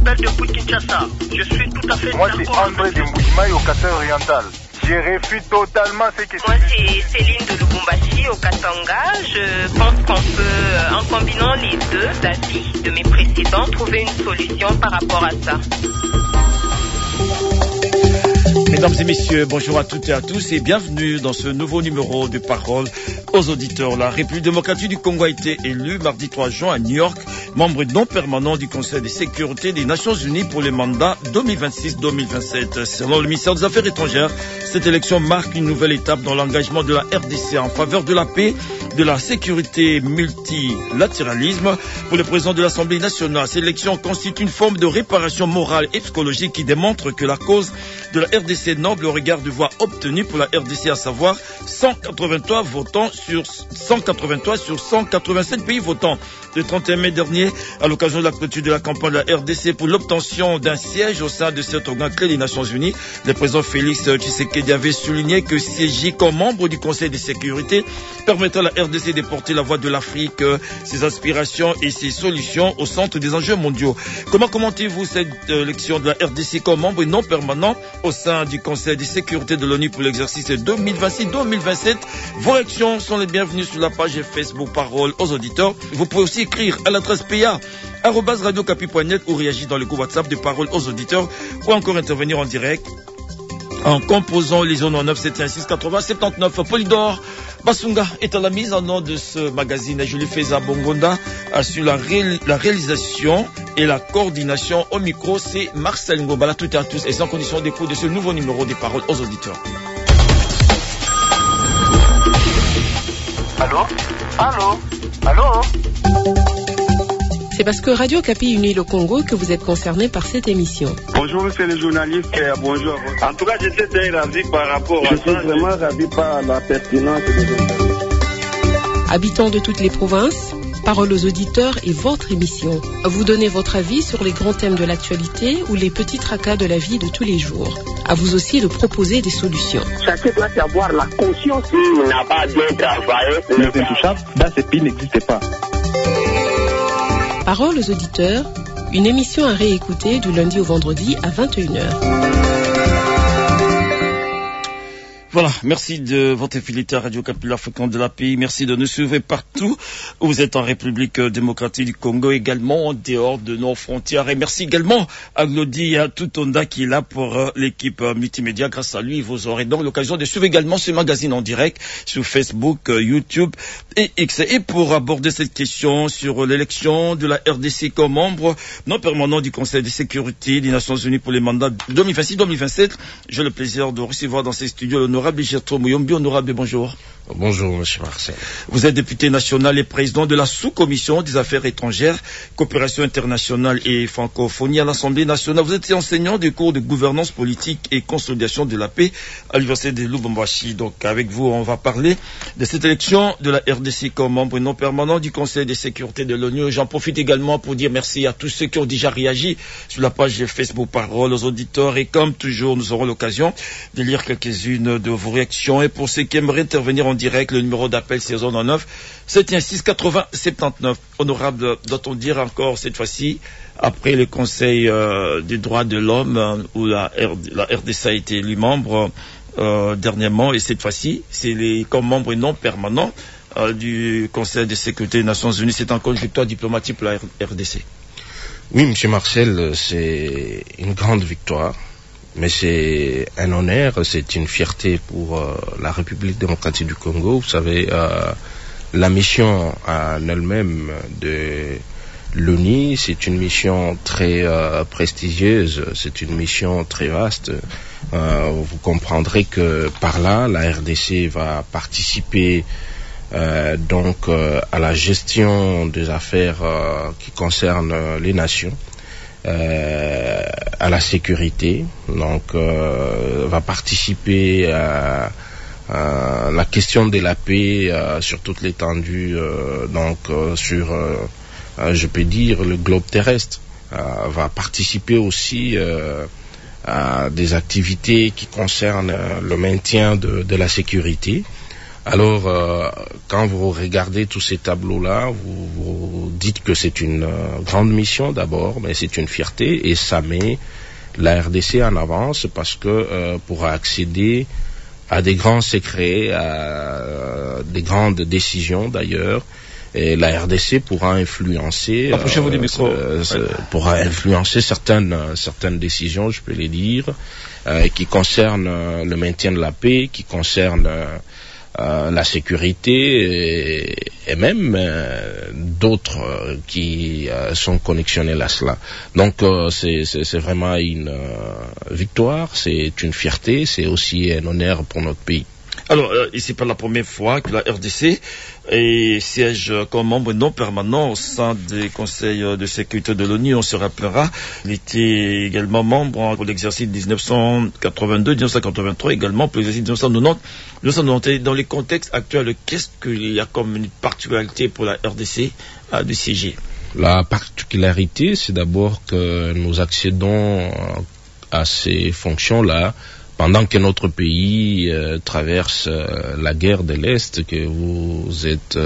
appelle depuis Kinshasa. Je suis tout à fait d'accord. Moi, c'est André de Moujimaï au Katanga oriental. Je réfute totalement ce que Moi, c'est Céline de Lubumbashi au Katanga. Je pense qu'on peut, en combinant les deux avis de mes précédents, trouver une solution par rapport à ça. Mesdames et messieurs, bonjour à toutes et à tous et bienvenue dans ce nouveau numéro de Parole aux auditeurs. La République démocratique du Congo a été élue mardi 3 juin à New York, membre non permanent du Conseil de sécurité des Nations Unies pour le mandat 2026-2027. Selon le ministère des Affaires étrangères, cette élection marque une nouvelle étape dans l'engagement de la RDC en faveur de la paix, de la sécurité multilatéralisme. Pour le président de l'Assemblée nationale, cette élection constitue une forme de réparation morale et psychologique qui démontre que la cause de la RDC est noble au regard de voix obtenues pour la RDC, à savoir 183 votants sur 187 pays votants. Le 31 mai dernier, à l'occasion de la clôture de la campagne de la RDC pour l'obtention d'un siège au sein de cet organe clé des Nations Unies, le président Félix Tshisekedi avait souligné que siéger comme membre du Conseil de sécurité permettra à la RDC de porter la voix de l'Afrique, ses aspirations et ses solutions au centre des enjeux mondiaux. Comment commentez-vous cette élection de la RDC comme membre non permanent au sein du Conseil de sécurité de l'ONU pour l'exercice 2026-2027? Vos réactions sont les bienvenues sur la page Facebook Parole aux auditeurs. Vous pouvez aussi écrire à l'adresse pa@radiocapi.net ou réagir dans le groupe WhatsApp de Parole aux auditeurs ou encore intervenir en direct en composant les 09 716 80 79. Polydor Basunga est à la mise en ordre de ce magazine. Julie Feza Bongonda assure la réalisation et la coordination. Au micro, c'est Marcel Ngobala. Toutes et à tous et sans condition d'écoute de ce nouveau numéro des Paroles aux auditeurs. Allô? Allô? Allô? C'est parce que Radio Kapi unit le Congo que vous êtes concerné par cette émission. Bonjour monsieur le journaliste, bonjour. En tout cas, j'étais très ravi par rapport à ça. Je suis vraiment ravi par la pertinence de... Habitants de toutes les provinces, Parole aux auditeurs est votre émission. Vous donnez votre avis sur les grands thèmes de l'actualité ou les petits tracas de la vie de tous les jours. À vous aussi de proposer des solutions. Chacun doit avoir la conscience qu'il n'a pas bien travaillé. Les intouchables dans ce pays n'existent pas. Parole aux auditeurs, une émission à réécouter du lundi au vendredi à 21h. Voilà, merci de votre fidélité à Radio Kapi, la fréquence de la pays. Merci de nous suivre partout où vous êtes en République démocratique du Congo, également en dehors de nos frontières. Et merci également à Glody et à Toutonda qui est là pour l'équipe multimédia. Grâce à lui, vous aurez donc l'occasion de suivre également ce magazine en direct sur Facebook, YouTube et X. Et pour aborder cette question sur l'élection de la RDC comme membre non permanent du Conseil de sécurité des Nations Unies pour les mandats 2026-2027, j'ai le plaisir de recevoir dans ces studios l'honorable Gertrude Mouyombi. Honorable, bonjour. Bonjour, monsieur Marcel. Vous êtes député national et président de la sous-commission des affaires étrangères, coopération internationale et francophonie à l'Assemblée nationale. Vous êtes enseignant des cours de gouvernance politique et consolidation de la paix à l'université de Lubumbashi. Donc, avec vous, on va parler de cette élection de la RDC comme membre non permanent du Conseil de sécurité de l'ONU. J'en profite également pour dire merci à tous ceux qui ont déjà réagi sur la page Facebook Parole aux auditeurs. Et comme toujours, nous aurons l'occasion de lire quelques-unes de vos réactions. Et pour ceux qui aimeraient intervenir en direct, le numéro d'appel c'est 09 716 80 79. Honorable, doit-on dire encore cette fois-ci, après le Conseil des droits de l'homme où la RDC a été élue membre dernièrement, et cette fois-ci c'est comme membre non permanent du Conseil de sécurité des Nations Unies, c'est encore une victoire diplomatique pour la RDC. Oui, monsieur Marcel, c'est une grande victoire. Mais c'est un honneur, c'est une fierté pour la République démocratique du Congo. Vous savez, la mission en elle-même de l'ONU, c'est une mission très prestigieuse, c'est une mission très vaste. Vous comprendrez que par là, la RDC va participer donc à la gestion des affaires qui concernent les nations. À la sécurité, donc va participer à la question de la paix sur toute l'étendue, donc sur, je peux dire, le globe terrestre, va participer aussi à des activités qui concernent le maintien de la sécurité. Alors, quand vous regardez tous ces tableaux-là, vous dites que c'est une grande mission d'abord, mais c'est une fierté et ça met la RDC en avance parce que pour accéder à des grands secrets, à des grandes décisions d'ailleurs, et la RDC pourra influencer, pourra influencer certaines décisions, je peux les dire, qui concernent le maintien de la paix, qui concernent la sécurité et même d'autres qui sont connextionnels à cela. Donc c'est vraiment une victoire, c'est une fierté, c'est aussi un honneur pour notre pays. Alors, ici, pas la première fois que la RDC siège comme membre non permanent au sein des conseils de sécurité de l'ONU. On se rappellera, il était également membre pour l'exercice 1982-1983, également pour l'exercice 1990. Dans les contextes actuels, qu'est-ce qu'il y a comme une particularité pour la RDC de siéger? La particularité, c'est d'abord que nous accédons à ces fonctions-là pendant que notre pays traverse la guerre de l'Est, que vous êtes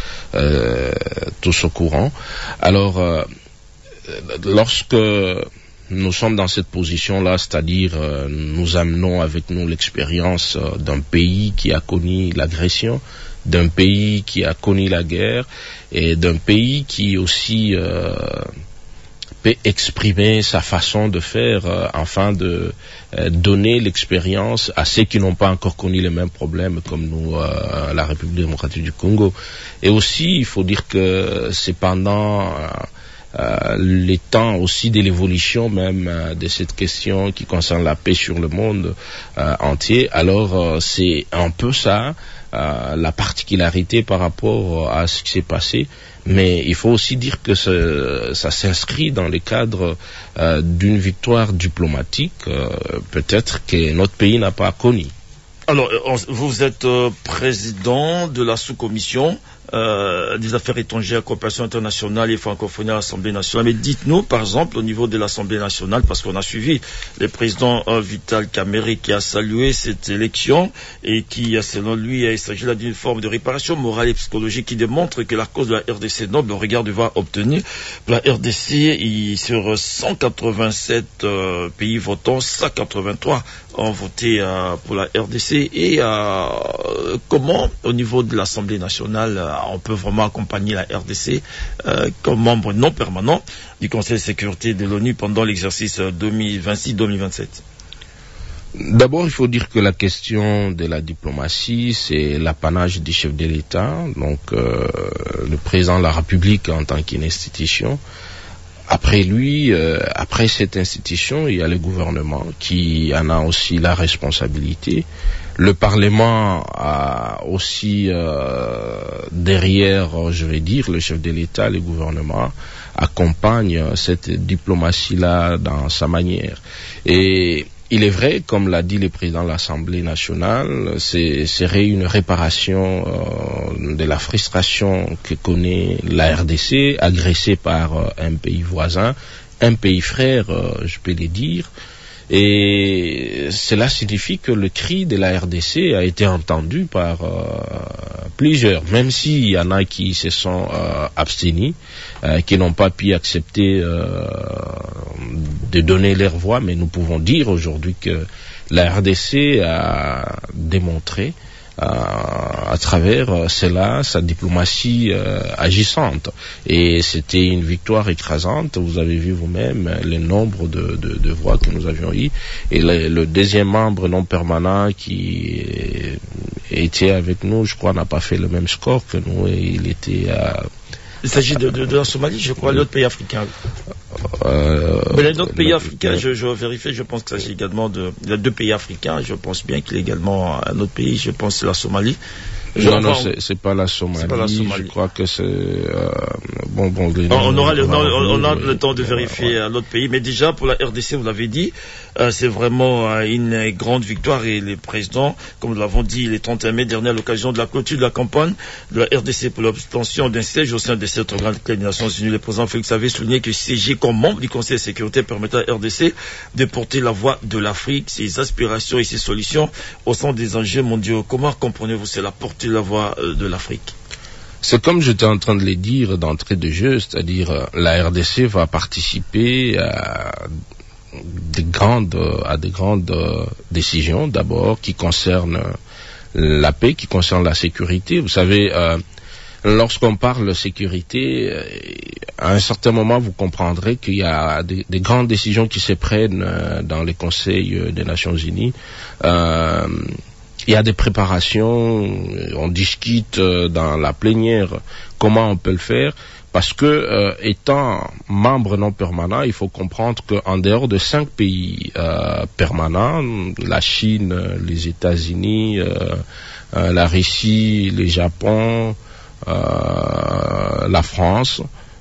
tous au courant. Alors, lorsque nous sommes dans cette position-là, c'est-à-dire nous amenons avec nous l'expérience d'un pays qui a connu l'agression, d'un pays qui a connu la guerre et d'un pays qui aussi peut exprimer sa façon de faire afin de donner l'expérience à ceux qui n'ont pas encore connu les mêmes problèmes comme nous, la République démocratique du Congo. Et aussi, il faut dire que c'est pendant les temps aussi de l'évolution même de cette question qui concerne la paix sur le monde entier. Alors c'est un peu ça la particularité par rapport à ce qui s'est passé, mais il faut aussi dire que ça s'inscrit dans le cadre d'une victoire diplomatique peut-être que notre pays n'a pas connue. Alors, vous êtes président de la sous-commission des affaires étrangères, coopération internationale et francophonie à l'Assemblée nationale. Mais dites-nous, par exemple, au niveau de l'Assemblée nationale, parce qu'on a suivi le président Vital Kamerhe qui a salué cette élection et qui, selon lui, il s'agit là d'une forme de réparation morale et psychologique qui démontre que la cause de la RDC noble au regard du voix obtenu. Pour la RDC, sur 187 pays votants, 183 ont voté pour la RDC. Et comment, au niveau de l'Assemblée nationale, on peut vraiment accompagner la RDC comme membre non permanent du Conseil de sécurité de l'ONU pendant l'exercice 2026-2027? D'abord, il faut dire que la question de la diplomatie, c'est l'apanage des chefs de l'État, donc le président de la République en tant qu'institution. Après lui, après cette institution, il y a le gouvernement qui en a aussi la responsabilité. Le Parlement a aussi derrière, je vais dire, le chef de l'État, le gouvernement accompagne cette diplomatie-là dans sa manière. Et il est vrai, comme l'a dit le président de l'Assemblée nationale, ce serait une réparation de la frustration que connaît la RDC, agressée par un pays voisin, un pays frère, je peux le dire. Et cela signifie que le cri de la RDC a été entendu par plusieurs, même s'il y en a qui se sont abstenus, qui n'ont pas pu accepter de donner leur voix, mais nous pouvons dire aujourd'hui que la RDC a démontré à travers cela sa diplomatie agissante, et c'était une victoire écrasante. Vous avez vu vous-même le nombre de voix que nous avions eu, et le deuxième membre non permanent qui était avec nous, je crois, n'a pas fait le même score que nous, et il était il s'agit de la Somalie, je crois, l'autre pays africain. Mais l'autre pays africain, je vérifie, je pense qu'il s'agit également il y a deux pays africains, je pense bien qu'il y a également un autre pays, je pense que c'est la Somalie. Non, c'est pas la Somalie. Je crois que c'est on aura le temps de vérifier l'autre pays, mais déjà pour la RDC, vous l'avez dit, c'est vraiment une grande victoire, et les présidents, comme nous l'avons dit le 31 mai dernier à l'occasion de la clôture de la campagne de la RDC pour l'obtention d'un siège au sein de cette organe des Nations Unies, le président Félix avait souligné que siéger comme membre du Conseil de sécurité permettait à la RDC de porter la voix de l'Afrique, ses aspirations et ses solutions au sein des enjeux mondiaux. Comment comprenez-vous cela, porter porte-t-il la voix de l'Afrique? C'est comme j'étais en train de le dire d'entrée de jeu, c'est-à-dire la RDC va participer à des grandes décisions d'abord qui concernent la paix, qui concernent la sécurité. Vous savez, lorsqu'on parle de sécurité, à un certain moment, vous comprendrez qu'il y a des grandes décisions qui se prennent dans les conseils des Nations Unies. Il y a des préparations, on discute dans la plénière comment on peut le faire, parce que étant membre non permanent, il faut comprendre qu'en dehors de 5 pays permanents, la Chine, les États-Unis, la Russie, le Japon, la France,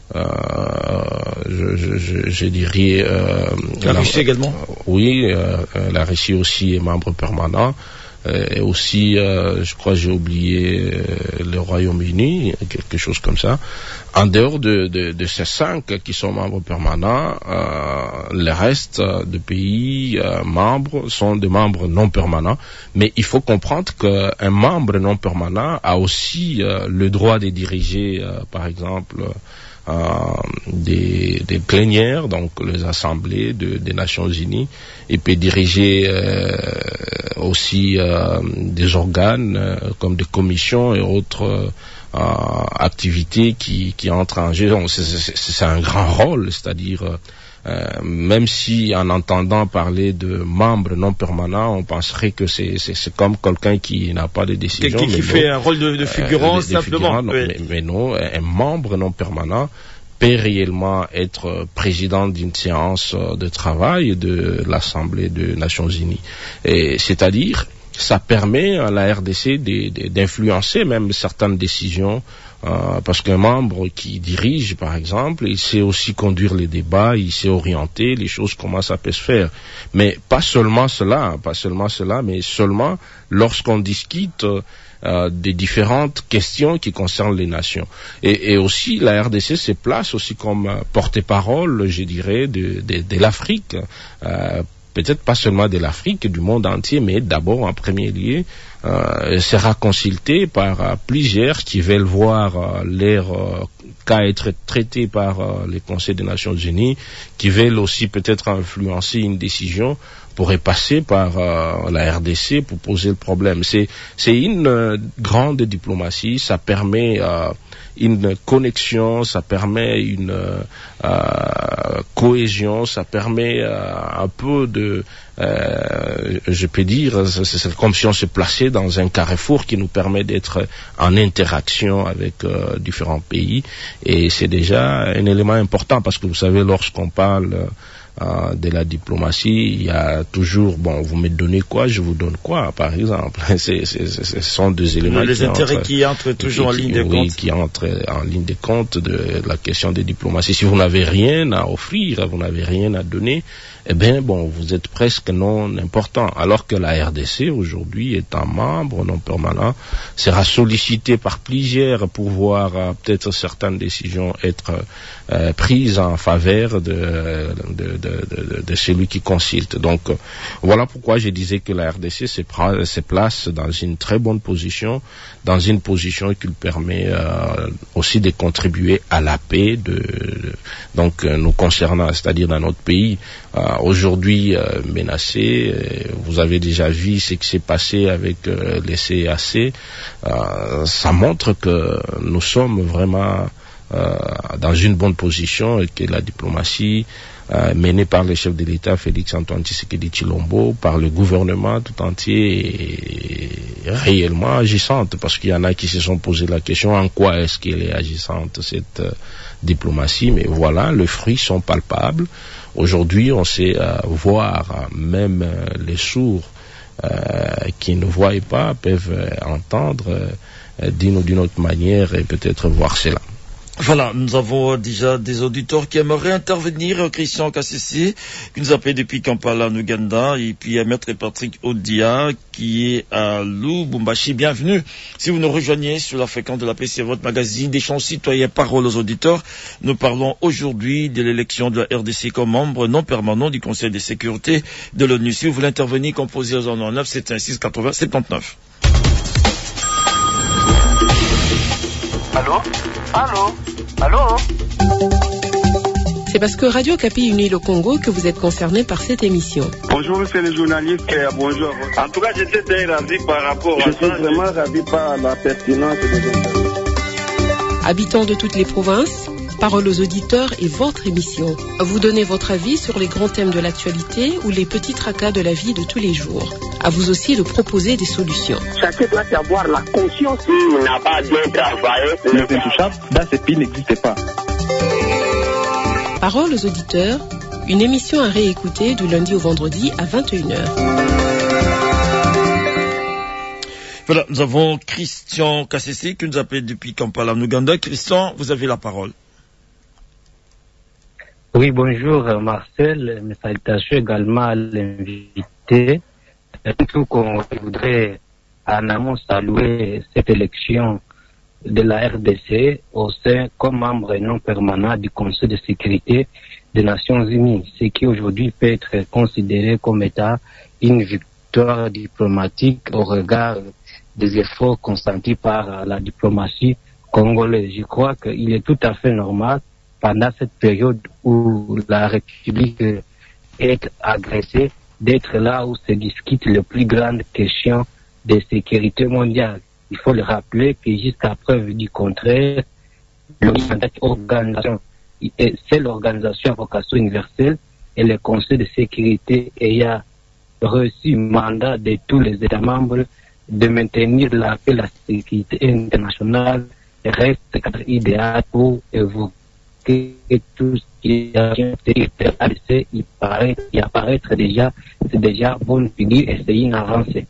je dirais la Russie également. Oui, la Russie aussi est membre permanent. Et aussi, je crois, j'ai oublié le Royaume-Uni, quelque chose comme ça. En dehors de ces 5 qui sont membres permanents, le reste des pays membres sont des membres non permanents. Mais il faut comprendre qu'un membre non permanent a aussi le droit de diriger, par exemple, des plénières, donc les assemblées des Nations Unies. Il peut diriger aussi des organes comme des commissions et autres activités qui entrent en jeu. Donc, c'est un grand rôle, c'est-à-dire même si en entendant parler de membres non permanents, on penserait que c'est comme quelqu'un qui n'a pas de décision. Qui fait un rôle de figurant simplement. Mais non, un membre non permanent peut réellement être président d'une séance de travail de l'Assemblée des Nations Unies. Et c'est-à-dire, ça permet à la RDC d'influencer même certaines décisions, parce qu'un membre qui dirige, par exemple, il sait aussi conduire les débats, il sait orienter les choses, comment ça peut se faire. Mais pas seulement cela, mais seulement lorsqu'on discute des différentes questions qui concernent les nations. Et aussi, la RDC se place aussi comme porte-parole, je dirais, de l'Afrique. Peut-être pas seulement de l'Afrique, du monde entier, mais d'abord, en premier lieu, sera consultée par plusieurs qui veulent voir leur cas être traité par les conseils des Nations Unies, qui veulent aussi peut-être influencer une décision, pourrait passer par la RDC pour poser le problème. C'est une grande diplomatie, ça permet une connexion, ça permet une cohésion, ça permet un peu de, je peux dire, c'est comme si on se plaçait dans un carrefour qui nous permet d'être en interaction avec différents pays, et c'est déjà un élément important, parce que vous savez, lorsqu'on parle de la diplomatie, il y a toujours, bon, vous me donnez quoi, je vous donne quoi, par exemple. Ce sont deux éléments. Les intérêts qui entrent toujours en ligne de compte. Qui entrent en ligne de compte de la question de diplomatie. Si vous n'avez rien à offrir, vous n'avez rien à donner, eh bien, bon, vous êtes presque non important. Alors que la RDC, aujourd'hui, étant membre non permanent, sera sollicité par plusieurs pour voir peut-être certaines décisions être prises en faveur de celui qui consulte. Donc, voilà pourquoi je disais que la RDC se place dans une très bonne position, dans une position qui lui permet aussi de contribuer à la paix donc nous concernant, c'est-à-dire dans notre pays. Aujourd'hui menacé, vous avez déjà vu ce qui s'est passé avec les CAC. Ça montre que nous sommes vraiment dans une bonne position et que la diplomatie menée par le chef de l'État Félix Antoine Tshisekedi Tshilombo, par le gouvernement tout entier, est réellement agissante, parce qu'il y en a qui se sont posé la question en quoi est-ce qu'elle est agissante, cette diplomatie. Mais voilà, les fruits sont palpables. Aujourd'hui, on sait voir, même les sourds qui ne voient pas peuvent entendre d'une ou d'une autre manière et peut-être voir cela. Voilà, nous avons déjà des auditeurs qui aimeraient intervenir. Christian Kassisi, qui nous appelle depuis Kampala, en Ouganda, et puis Maître Patrick Odia, qui est à Lubumbashi. Bienvenue. Si vous nous rejoignez sur la fréquence de la paix, c'est votre magazine d'échange citoyen, parole aux auditeurs. Nous parlons aujourd'hui de l'élection de la RDC comme membre non permanent du Conseil de sécurité de l'ONU. Si vous voulez intervenir, composez au 09 716 80 79. Allô? Allô? Allô? C'est parce que Radio Kapi unit le Congo que vous êtes concerné par cette émission. Bonjour, monsieur le journaliste. Bonjour. En tout cas, j'étais très ravi par rapport à ça. Je suis vraiment ravi par la pertinence de Habitants de toutes les provinces, Parole aux auditeurs est votre émission. Vous donnez votre avis sur les grands thèmes de l'actualité ou les petits tracas de la vie de tous les jours. À vous aussi de proposer des solutions. Chacun doit avoir la conscience qu'il n'a pas bien travaillé. Les intouchables, dans ce pays, n'existait pas. Parole aux auditeurs, une émission à réécouter du lundi au vendredi à 21h. Voilà, nous avons Christian Kassesi qui nous appelle depuis Kampala, Ouganda. Christian, vous avez la parole. Oui, bonjour Marcel, mes salutations également à l'invité. Tout qu'on voudrait en amont saluer cette élection de la RDC au sein comme membre non permanent du Conseil de sécurité des Nations Unies, ce qui aujourd'hui peut être considéré comme étant une victoire diplomatique au regard des efforts consentis par la diplomatie congolaise. Je crois qu'il est tout à fait normal pendant cette période où la République est agressée, d'être là où se discute les plus grandes questions de sécurité mondiale. Il faut le rappeler que jusqu'à preuve du contraire, c'est l'organisation à vocation universelle et le Conseil de sécurité ayant reçu mandat de tous les États membres de maintenir la paix et la sécurité internationale reste cadre idéal pour évoquer tout ce qui y apparaître déjà, c'est déjà bonne figure et c'est une avancée.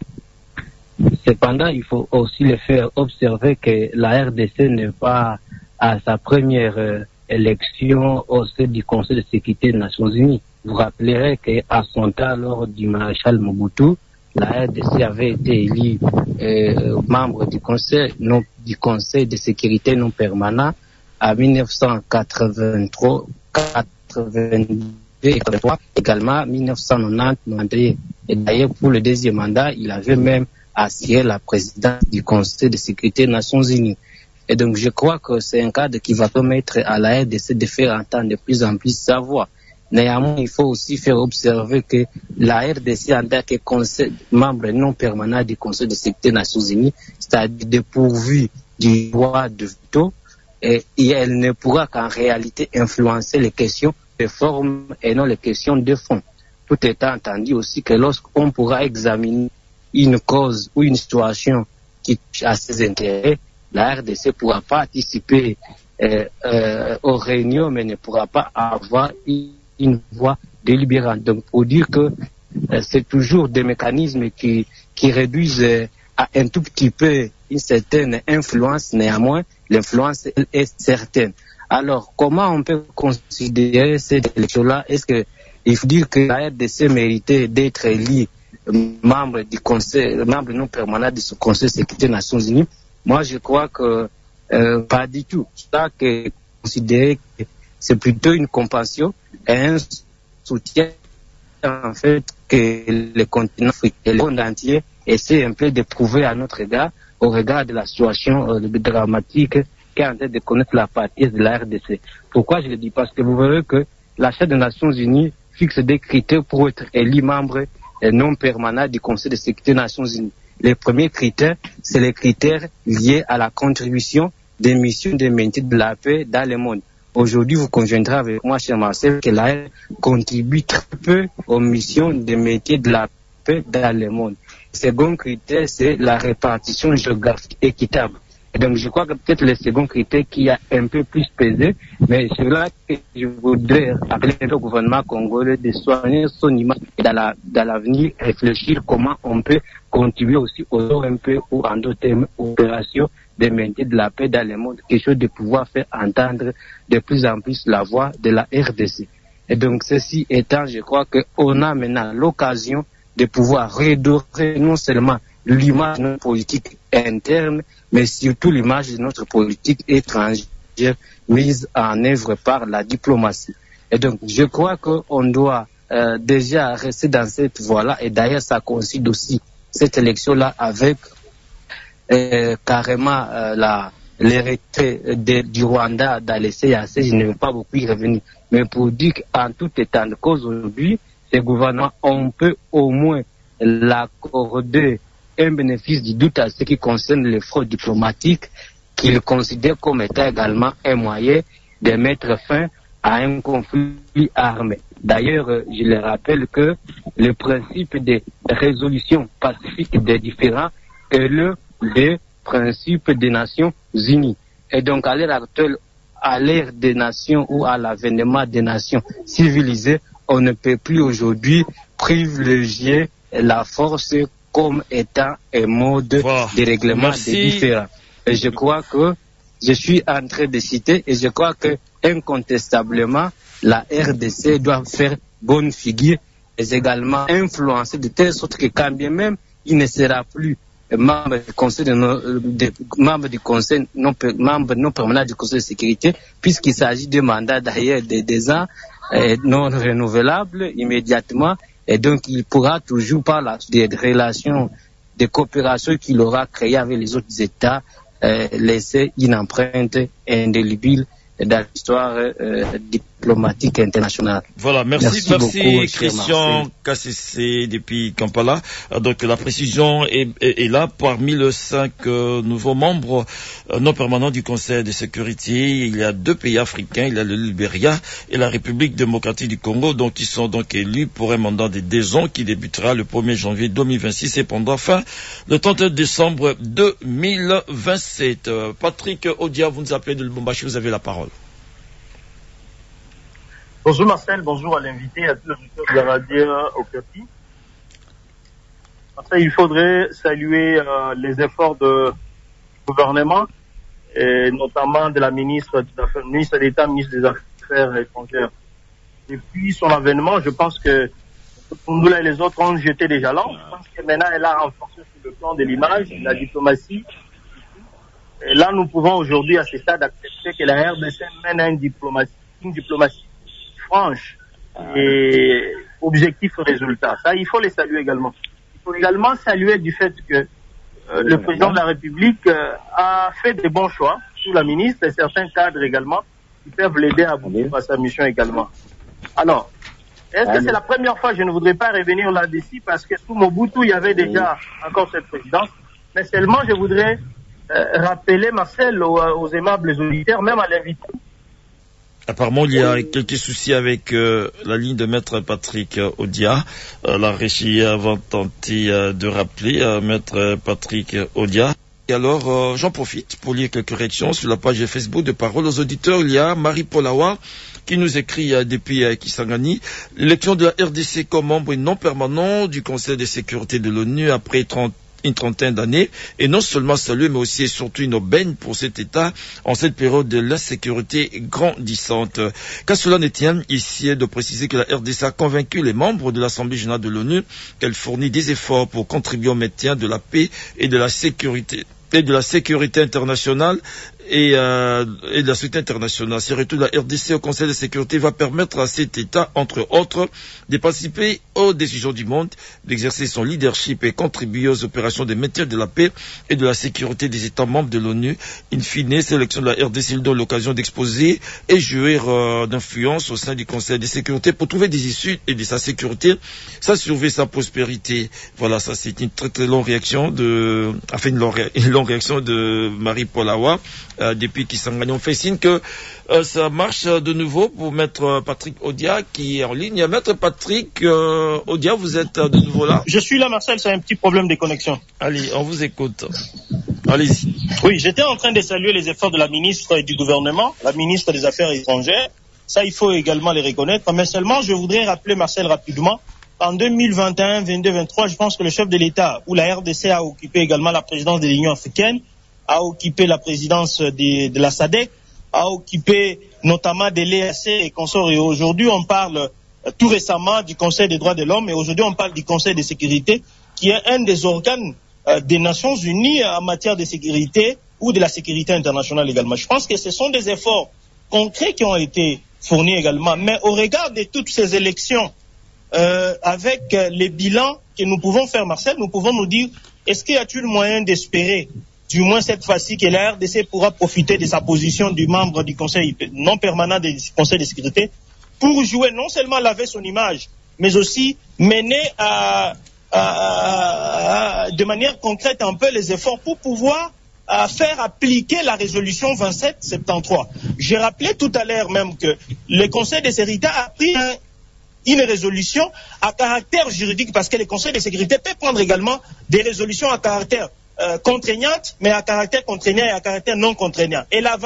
Cependant, il faut aussi le faire observer que la RDC n'est pas à sa première élection au sein du Conseil de sécurité des Nations Unies. Vous rappellerez qu'à son temps, lors du maréchal Mobutu, la RDC avait été élue membre du Conseil de sécurité non permanent à 1983, 82 et 83, également 1990, 91. Et d'ailleurs, pour le deuxième mandat, il avait même assuré la présidence du Conseil de sécurité des Nations Unies. Et donc, je crois que c'est un cadre qui va permettre à la RDC de faire entendre de plus en plus sa voix. Néanmoins, il faut aussi faire observer que la RDC, en tant que membre non permanent du Conseil de sécurité des Nations Unies, c'est-à-dire dépourvu du droit de veto, et elle ne pourra qu'en réalité influencer les questions de forme et non les questions de fond. Tout étant entendu aussi que lorsqu'on pourra examiner une cause ou une situation qui a ses intérêts, la RDC pourra participer aux réunions, mais ne pourra pas avoir une voix délibérante. Donc, pour dire que c'est toujours des mécanismes qui réduisent à un tout petit peu une certaine influence, néanmoins, l'influence est certaine. Alors, comment on peut considérer cette élection-là? Est-ce qu'il faut dire que la RDC méritait d'être élue membre du Conseil, membre non permanent de ce Conseil de sécurité des Nations Unies? Moi, je crois que pas du tout. Ça que considérer que c'est plutôt une compassion et un soutien en fait que le continent africain et le monde entier essaie un peu de prouver à notre égard, au regard de la situation dramatique qu'est en train de connaître la partie de la RDC. Pourquoi je le dis? Parce que vous verrez que la Charte des Nations Unies fixe des critères pour être élu membre non permanent du Conseil de sécurité des Nations Unies. Les premiers critères, c'est les critères liés à la contribution des missions de maintien de la paix dans le monde. Aujourd'hui, vous conviendrez avec moi, cher Marcel, que la RDC contribue très peu aux missions de maintien de la paix dans le monde. Le second critère, c'est la répartition géographique équitable. Et donc, je crois que peut-être le second critère qui a un peu plus pesé, mais c'est là que je voudrais appeler le gouvernement congolais de soigner son image et dans l'avenir réfléchir comment on peut contribuer aussi aux OMP ou en d'autres termes opérations de maintien de la paix dans le monde, quelque chose de pouvoir faire entendre de plus en plus la voix de la RDC. Et donc, ceci étant, je crois qu'on a maintenant l'occasion de pouvoir redorer non seulement l'image de notre politique interne, mais surtout l'image de notre politique étrangère mise en œuvre par la diplomatie. Et donc, je crois qu'on doit déjà rester dans cette voie-là, et d'ailleurs, ça coïncide aussi, cette élection-là, avec carrément les retraits du Rwanda dans les CAC, je ne vais pas beaucoup y revenir. Mais pour dire qu'en tout état de cause aujourd'hui, ces gouvernements, on peut au moins l'accorder un bénéfice du doute à ce qui concerne les fraudes diplomatiques, qu'ils considèrent comme étant également un moyen de mettre fin à un conflit armé. D'ailleurs, je le rappelle que le principe de résolution pacifique des différends est le principe des Nations Unies. Et donc, à l'heure actuelle, à l'ère des nations ou à l'avènement des nations civilisées, on ne peut plus aujourd'hui privilégier la force comme étant un mode de règlement des différends. Et je crois que je suis en train de citer, et je crois que incontestablement, la RDC doit faire bonne figure et également influencer de telle sorte que quand bien même il ne sera plus membre du conseil membre non permanent du conseil de sécurité, puisqu'il s'agit de mandats d'ailleurs de 2 ans non renouvelables immédiatement, et donc il pourra toujours par des relations de coopération qu'il aura créées avec les autres États laisser une empreinte indélébile dans l'histoire diplomatique internationale. Voilà, merci beaucoup, Christian Kassessé depuis Kampala. Donc la précision est là. Parmi les 5 nouveaux membres non permanents du Conseil de sécurité, il y a 2 pays africains, il y a le Libéria et la République démocratique du Congo, donc ils sont donc élus pour un mandat de 2 ans qui débutera le 1er janvier 2026 et prendra fin le 31 décembre 2027. Patrick Odia, vous nous appelez de Lubumbashi, vous avez la parole. Bonjour Marcel, bonjour à l'invité, à tous les auditeurs de la radio Okapi. Marcel, il faudrait saluer les efforts du gouvernement, et notamment de la ministre d'État, ministre des Affaires étrangères. Depuis son avènement, je pense que Kundula et les autres ont jeté des jalons. Je pense que maintenant elle a renforcé sur le plan de l'image, de la diplomatie. Et là, nous pouvons aujourd'hui à ce stade accepter que la RDC mène à une diplomatie franche et objectif résultat. Ça, il faut les saluer également. Il faut également saluer du fait que le président de la République a fait des bons choix sous la ministre et certains cadres également qui peuvent l'aider à aboutir à sa mission également. Alors, est-ce que c'est la première fois? Je ne voudrais pas revenir là-dessus parce que sous Mobutu, il y avait déjà encore cette présidence. Mais seulement, je voudrais rappeler, Marcel, aux aimables auditeurs, même à l'invité. Apparemment, il y a quelques soucis avec la ligne de Maître Patrick Odia. La régie avant tenté de rappeler Maître Patrick Odia. Et alors, j'en profite pour lire quelques réactions sur la page Facebook de Parole aux auditeurs. Il y a Marie Polawa qui nous écrit depuis Kisangani. L'élection de la RDC comme membre non permanent du Conseil de sécurité de l'ONU après une trentaine d'années, et non seulement saluer, mais aussi et surtout une aubaine pour cet État en cette période de l'insécurité grandissante. Qu'à cela ne tienne, ici est de préciser que la RDC a convaincu les membres de l'Assemblée générale de l'ONU qu'elle fournit des efforts pour contribuer au maintien de la paix et de la sécurité internationale et de la sécurité internationale. Ce retour de la RDC au Conseil de sécurité va permettre à cet État, entre autres, de participer aux décisions du monde, d'exercer son leadership et contribuer aux opérations de maintien de la paix et de la sécurité des États membres de l'ONU. In fine, cette élection de la RDC lui donne l'occasion d'exposer et jouer d'influence au sein du Conseil de sécurité pour trouver des issues et de sa sécurité, sa survie, sa prospérité. Voilà, ça c'est une très très longue réaction une longue réaction de Marie Polawa. Depuis Kisangani, on fait signe que ça marche de nouveau pour Maître Patrick Odia qui est en ligne. Maître Patrick Odia, vous êtes de nouveau là? Je suis là, Marcel, c'est un petit problème de connexion. Allez, on vous écoute. Allez-y. Oui, j'étais en train de saluer les efforts de la ministre et du gouvernement, la ministre des Affaires étrangères. Ça, il faut également les reconnaître. Mais seulement, je voudrais rappeler, Marcel, rapidement, en 2021, 22, 23, je pense que le chef de l'État, où la RDC a occupé également la présidence de l'Union africaine, a occupé la présidence de la SADC, a occupé notamment de l'EAC et consorts. Et aujourd'hui, on parle tout récemment du Conseil des droits de l'homme et aujourd'hui, on parle du Conseil de sécurité qui est un des organes des Nations Unies en matière de sécurité ou de la sécurité internationale également. Je pense que ce sont des efforts concrets qui ont été fournis également. Mais au regard de toutes ces élections, avec les bilans que nous pouvons faire, Marcel, nous pouvons nous dire, est-ce qu'il y a-t-il moyen d'espérer du moins cette fois-ci, que la RDC pourra profiter de sa position du membre du Conseil non permanent du Conseil de sécurité pour jouer, non seulement laver son image, mais aussi mener de manière concrète un peu les efforts pour pouvoir faire appliquer la résolution 2773. J'ai rappelé tout à l'heure même que le Conseil de sécurité a pris une résolution à caractère juridique, parce que le Conseil de sécurité peut prendre également des résolutions à caractère contraignante, mais à caractère contraignant et à caractère non contraignant. Et la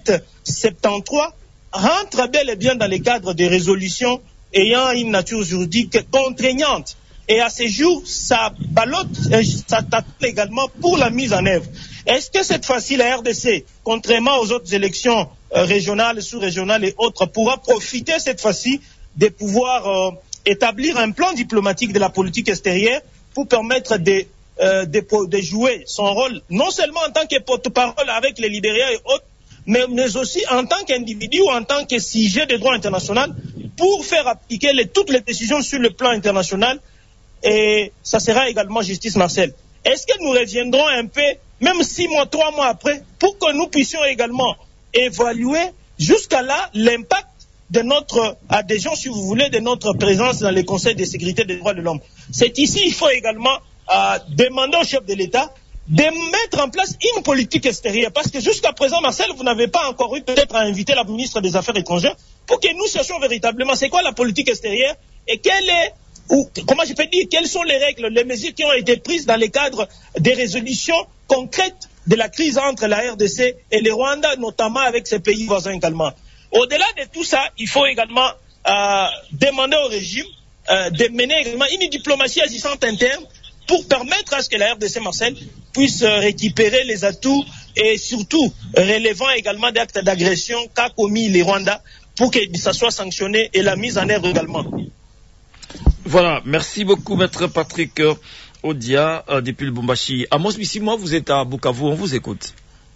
2773 rentre bel et bien dans le cadre des résolutions ayant une nature juridique contraignante. Et à ce jour, ça ballotte, ça tape également pour la mise en œuvre. Est-ce que cette fois-ci, la RDC, contrairement aux autres élections régionales, sous-régionales et autres, pourra profiter cette fois-ci de pouvoir établir un plan diplomatique de la politique extérieure pour permettre de jouer son rôle, non seulement en tant que porte-parole avec les Libériens et autres, mais aussi en tant qu'individu ou en tant que sujet de droit international pour faire appliquer toutes les décisions sur le plan international. Et ça sera également justice Marcel. Est-ce que nous reviendrons un peu, même 6 mois, 3 mois après, pour que nous puissions également évaluer jusqu'à là l'impact de notre adhésion, si vous voulez, de notre présence dans les conseils de sécurité des droits de l'homme? C'est ici, il faut également demander au chef de l'État de mettre en place une politique extérieure. Parce que jusqu'à présent, Marcel, vous n'avez pas encore eu peut-être à inviter la ministre des Affaires étrangères pour que nous cherchions véritablement c'est quoi la politique extérieure et comment je peux dire, quelles sont les règles, les mesures qui ont été prises dans le cadre des résolutions concrètes de la crise entre la RDC et le Rwanda, notamment avec ses pays voisins également. Au-delà de tout ça, il faut également demander au régime de mener également une diplomatie agissante interne pour permettre à ce que la RDC, Marcel, puisse récupérer les atouts et surtout relevant également d'actes d'agression qu'a commis les Rwandais pour que ça soit sanctionné et la mise en œuvre également. Voilà, merci beaucoup Maître Patrick Odia depuis le Lubumbashi. Amos Bissimo, vous êtes à Bukavu, on vous écoute.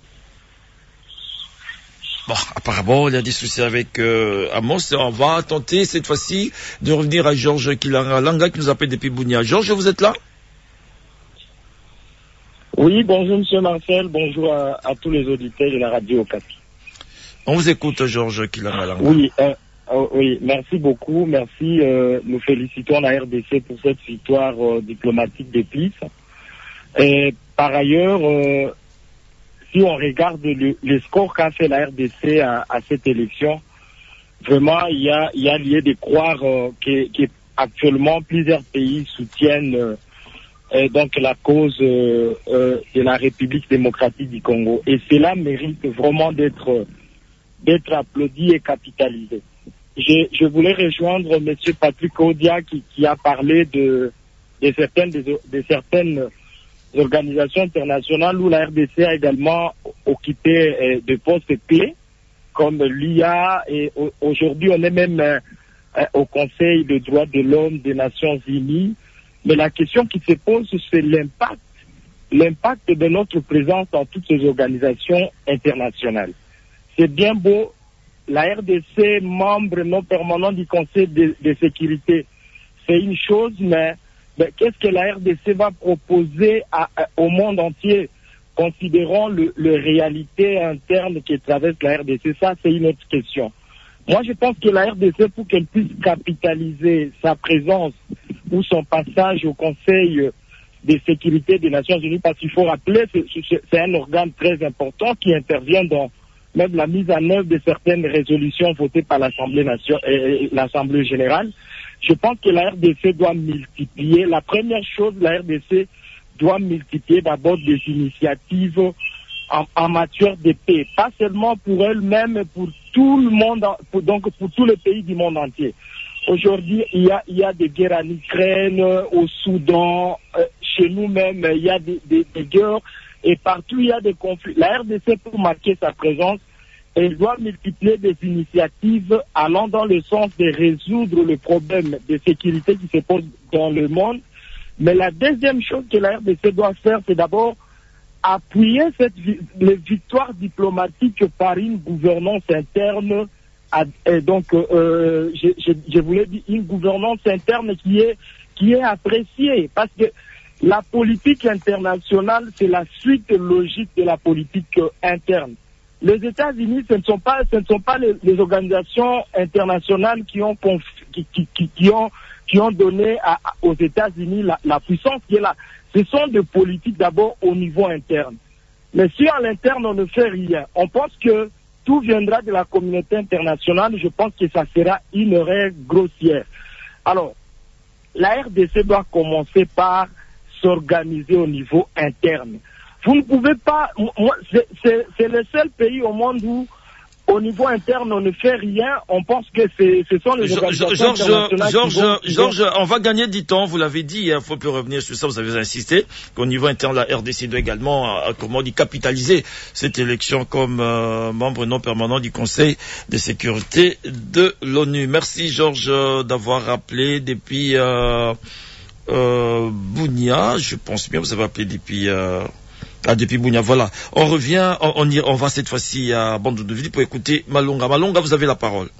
Bon, apparemment, il y a des soucis avec Amos. On va tenter cette fois-ci de revenir à Georges Kilaralanga qui nous appelle depuis Bunia. Georges, vous êtes là? Oui, bonjour Monsieur Marcel, bonjour à tous les auditeurs de la radio Okapi. On vous écoute, Georges Kilaralanga. Oui, oui, merci beaucoup, merci. Nous félicitons la RDC pour cette victoire diplomatique des PIS. Et par ailleurs, si on regarde les scores qu'a fait la RDC à cette élection, vraiment, il y a lieu de croire qu'actuellement plusieurs pays soutiennent donc la cause de la République démocratique du Congo. Et cela mérite vraiment d'être applaudi et capitalisé. Je voulais rejoindre M. Patrick Odia qui a parlé de certaines organisations internationales où la RDC a également occupé des postes clés, comme l'IA, et aujourd'hui on est même au Conseil des droits de l'homme des Nations Unies. Mais la question qui se pose, c'est l'impact de notre présence dans toutes ces organisations internationales. C'est bien beau, la RDC, membre non permanent du Conseil de sécurité, c'est une chose, mais qu'est-ce que la RDC va proposer au monde entier, considérant les réalités internes qui traversent la RDC? Ça, c'est une autre question. Moi, je pense que la RDC, pour qu'elle puisse capitaliser sa présence ou son passage au Conseil de sécurité des Nations Unies, parce qu'il faut rappeler, c'est un organe très important qui intervient dans même la mise en œuvre de certaines résolutions votées par l'Assemblée générale. Je pense que la RDC doit multiplier. La première chose, la RDC doit multiplier d'abord des initiatives en matière de paix, pas seulement pour elle-même, mais pour tout le monde, donc pour tous les pays du monde entier. Aujourd'hui, il y a des guerres en Ukraine, au Soudan, chez nous-mêmes, il y a des guerres, et partout il y a des conflits. La RDC, pour marquer sa présence, elle doit multiplier des initiatives allant dans le sens de résoudre les problèmes de sécurité qui se posent dans le monde. Mais la deuxième chose que la RDC doit faire, c'est d'abord appuyer les victoires diplomatiques par une gouvernance interne. Donc, je voulais dire une gouvernance interne qui est appréciée, parce que la politique internationale, c'est la suite logique de la politique interne. Les États-Unis, ce ne sont pas les organisations internationales qui ont donné aux États-Unis la puissance qui est là. Ce sont des politiques d'abord au niveau interne. Mais si à l'interne on ne fait rien, on pense que tout viendra de la communauté internationale. Je pense que ça sera une erreur grossière. Alors, la RDC doit commencer par s'organiser au niveau interne. Vous ne pouvez pas... C'est le seul pays au monde où, au niveau interne, on ne fait rien. On pense que ce sont les organisations internationales Georges, on va gagner du temps. Vous l'avez dit, il ne faut plus revenir sur ça. Vous avez insisté qu'au niveau interne, la RDC doit également, capitaliser cette élection comme membre non permanent du Conseil de sécurité de l'ONU. Merci, Georges, d'avoir rappelé depuis Bunia. Je pense bien, vous avez appelé depuis... depuis Bunia, voilà. On revient, on va cette fois-ci à Bandundu pour écouter Malonga. Malonga, vous avez la parole.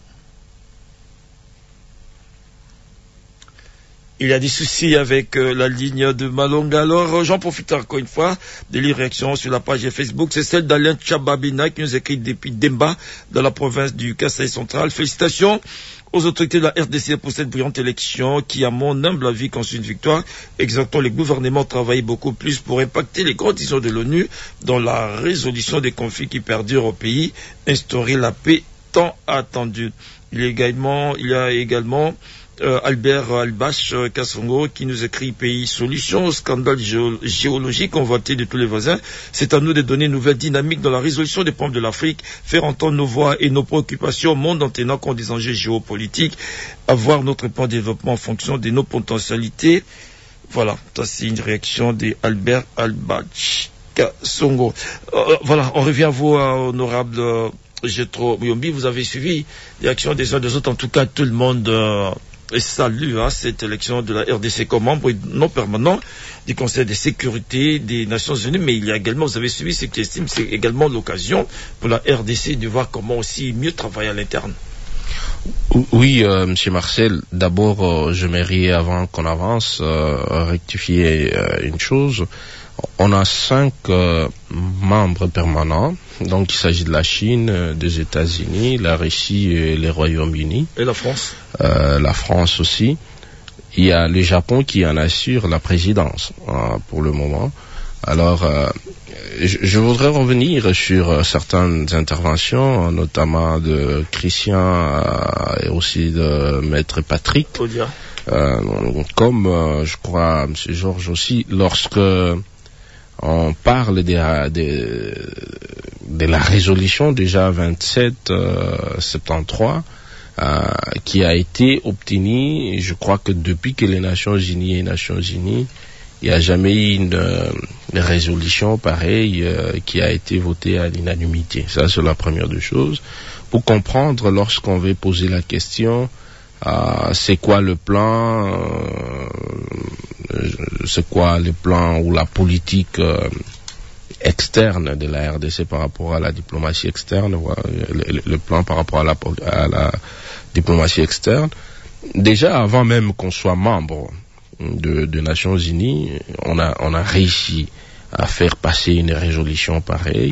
Il y a des soucis avec la ligne de Malonga. Alors, j'en profite encore une fois de lire réaction sur la page Facebook. C'est celle d'Alain Tchababina qui nous écrit depuis Demba, dans la province du Kasaï central. Félicitations aux autorités de la RDC pour cette brillante élection qui, à mon humble avis, constitue une victoire. Exhortons les gouvernements à travailler beaucoup plus pour impacter les conditions de l'ONU dans la résolution des conflits qui perdurent au pays, instaurer la paix tant attendue. Il y a également Albert Albache Kassongo qui nous écrit pays solution au scandale géologique convoité de tous les voisins. C'est à nous de donner une nouvelle dynamique dans la résolution des problèmes de l'Afrique, faire entendre nos voix et nos préoccupations au monde en tenant compte des enjeux géopolitiques, avoir notre plan de développement en fonction de nos potentialités. Voilà, ça c'est une réaction d'Albert Albache Kassongo. Voilà, on revient à vous, honorable Jetro Muyombi. Vous avez suivi les actions des uns des autres. En tout cas, tout le monde salue cette élection de la RDC comme membre non permanent du Conseil de sécurité des Nations Unies. Mais il y a également, vous avez suivi ce qui estime, c'est également l'occasion pour la RDC de voir comment aussi mieux travailler à l'interne. Oui, Monsieur Marcel, d'abord, je mairie, avant qu'on avance, rectifier une chose. On a 5 membres permanents, donc il s'agit de la Chine, des États-Unis, la Russie et les Royaumes-Unis. Et la France. La France aussi. Il y a le Japon qui en assure la présidence pour le moment. Alors, je voudrais revenir sur certaines interventions, notamment de Christian et aussi de Maître Patrick. Comme je crois M. Georges aussi, lorsque on parle de la résolution déjà 2773 qui a été obtenue, je crois que depuis que les Nations Unies, il n'y a jamais eu une résolution pareille qui a été votée à l'unanimité. Ça, c'est la première des choses. Pour comprendre, lorsqu'on veut poser la question, c'est quoi le plan ou la politique externe de la RDC par rapport à la diplomatie externe, le plan par rapport à la diplomatie externe. Déjà, avant même qu'on soit membre de Nations Unies, on a réussi à faire passer une résolution pareille.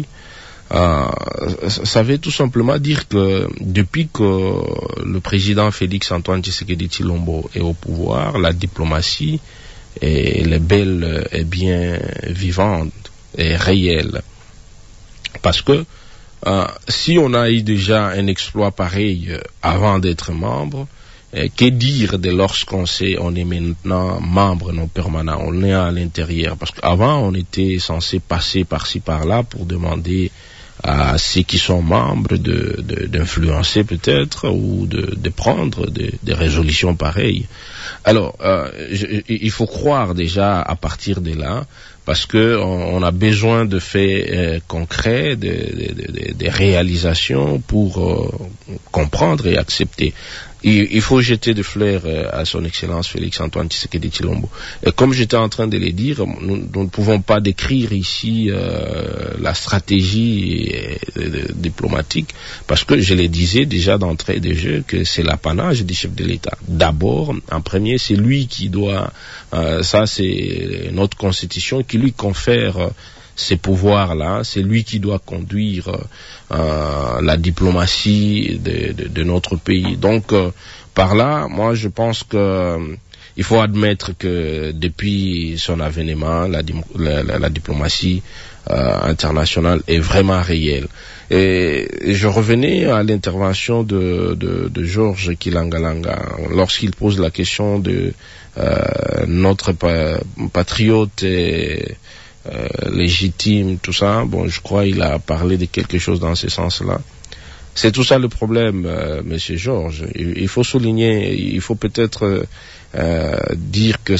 Ça veut tout simplement dire que depuis que le président Félix Antoine Tshisekedi Tshilombo est au pouvoir, la diplomatie est belle et bien vivante et réelle. Parce que si on a eu déjà un exploit pareil avant d'être membre, que dire de lorsqu'on est maintenant membre non permanent, on est à l'intérieur? Parce qu'avant, on était censé passer par-ci par-là pour demander à ceux qui sont membres d'influencer peut-être ou de prendre des résolutions pareilles. Alors, il faut croire déjà à partir de là, parce que on a besoin de faits concrets, des réalisations pour comprendre et accepter. il faut jeter des fleurs à son excellence Félix Antoine Tshisekedi Tshilombo. Et comme j'étais en train de le dire, nous ne pouvons pas décrire ici la stratégie diplomatique, parce que je le disais déjà d'entrée de jeu que c'est l'apanage du chef de l'État. D'abord, en premier, c'est lui qui doit, ça c'est notre constitution qui lui confère ces pouvoirs-là, c'est lui qui doit conduire la diplomatie de notre pays. Donc, par là, moi, je pense que il faut admettre que depuis son avènement, la diplomatie internationale est vraiment réelle. Et je revenais à l'intervention de Georges Kilangalanga lorsqu'il pose la question de notre patriote légitime, tout ça. Bon, je crois qu'il a parlé de quelque chose dans ce sens-là. C'est tout ça le problème, Monsieur Georges. Il faut souligner, il faut peut-être dire que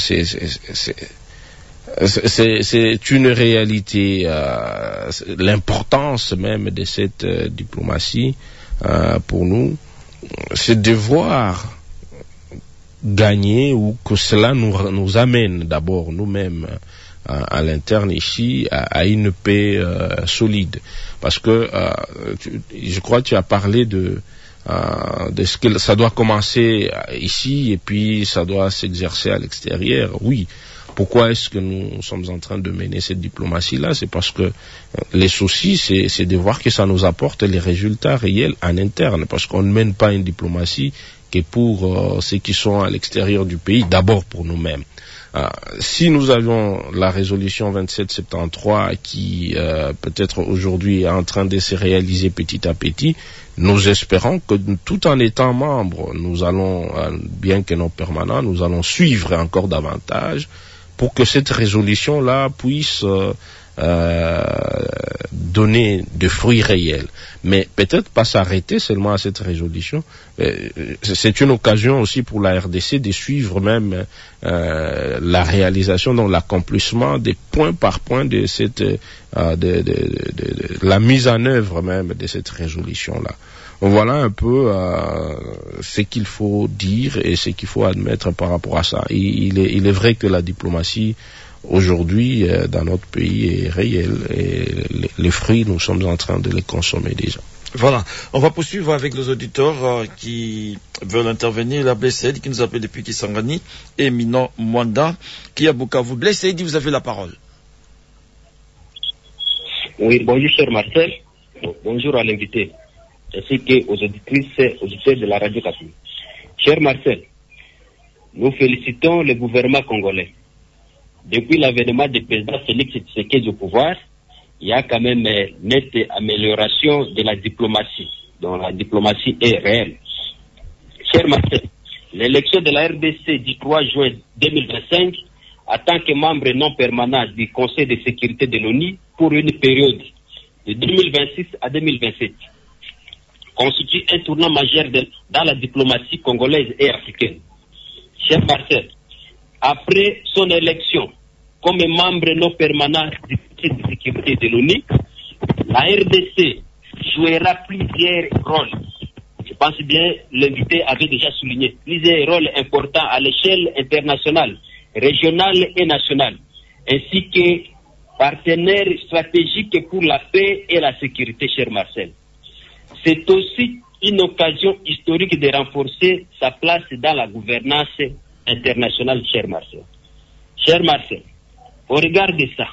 c'est une réalité, l'importance même de cette diplomatie pour nous, c'est de voir gagner ou que cela nous amène d'abord nous-mêmes à l'interne ici à une paix solide, parce que je crois que tu as parlé de ce que ça doit commencer ici et puis ça doit s'exercer à l'extérieur. Oui. Pourquoi est-ce que nous sommes en train de mener cette diplomatie-là? C'est parce que les soucis, c'est de voir que ça nous apporte les résultats réels en interne, parce qu'on ne mène pas une diplomatie que pour ceux qui sont à l'extérieur du pays, d'abord pour nous-mêmes. Si nous avions la résolution 2773 qui peut-être aujourd'hui est en train de se réaliser petit à petit, nous espérons que tout en étant membres, nous allons, bien que non permanents, nous allons suivre encore davantage pour que cette résolution-là puisse donner des fruits réels. Mais peut-être pas s'arrêter seulement à cette résolution. C'est une occasion aussi pour la RDC de suivre même la réalisation, donc l'accomplissement des points par point de cette la mise en œuvre même de cette résolution-là. Voilà un peu ce qu'il faut dire et ce qu'il faut admettre par rapport à ça. Il est vrai que la diplomatie aujourd'hui dans notre pays est réelle et les fruits, nous sommes en train de les consommer déjà. Voilà, on va poursuivre avec les auditeurs qui veulent intervenir. La Blessed qui nous appelle depuis Kisangani, Éminent Mwanda qui est à Bukavu. Blessed, vous avez la parole. Oui, bonjour cher Marcel, bonjour à l'invité, ainsi qu'aux auditrices et auditeurs de la radio Kapi. Cher Marcel, nous félicitons le gouvernement congolais. Depuis l'avènement du président Félix Tshisekedi au pouvoir, il y a quand même une nette amélioration de la diplomatie, dont la diplomatie est réelle. Cher Marcel, l'élection de la RDC du 3 juin 2025, en tant que membre non permanent du Conseil de sécurité de l'ONU pour une période de 2026 à 2027, constitue un tournant majeur dans la diplomatie congolaise et africaine. Cher Marcel, après son élection comme membre non permanent du Conseil de sécurité de l'ONU, la RDC jouera plusieurs rôles. Je pense bien, l'invité avait déjà souligné plusieurs rôles importants à l'échelle internationale, régionale et nationale, ainsi que partenaire stratégique pour la paix et la sécurité, cher Marcel. C'est aussi une occasion historique de renforcer sa place dans la gouvernance internationale, cher Marcel. Cher Marcel, au regard de ça,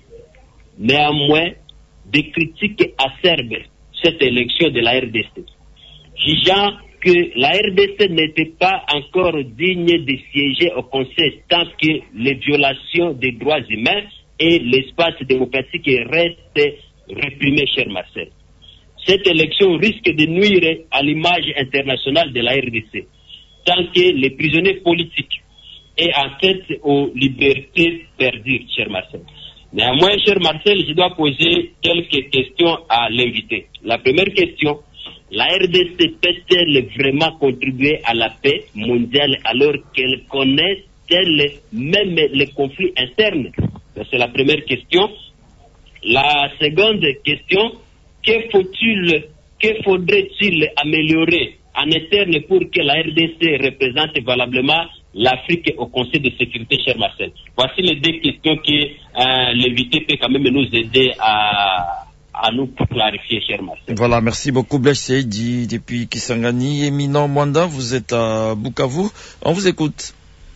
néanmoins, des critiques acerbes cette élection de la RDC, jugeant que la RDC n'était pas encore digne de siéger au Conseil tant que les violations des droits humains et l'espace démocratique restent réprimés, cher Marcel. Cette élection risque de nuire à l'image internationale de la RDC, tant que les prisonniers politiques et en tête aux libertés perdues, cher Marcel. Néanmoins, cher Marcel, je dois poser quelques questions à l'invité. La première question, la RDC peut-elle vraiment contribuer à la paix mondiale alors qu'elle connaît-elle même les conflits internes? C'est la première question. La seconde question, que faudrait-il améliorer en interne pour que la RDC représente valablement l'Afrique au Conseil de sécurité, cher Marcel? Voici les deux questions que l'invité peut quand même nous aider à nous clarifier, cher Marcel. Voilà, merci beaucoup Blaise Seydi depuis Kisangani. Éminent Mwanda, vous êtes à Bukavu, on vous écoute.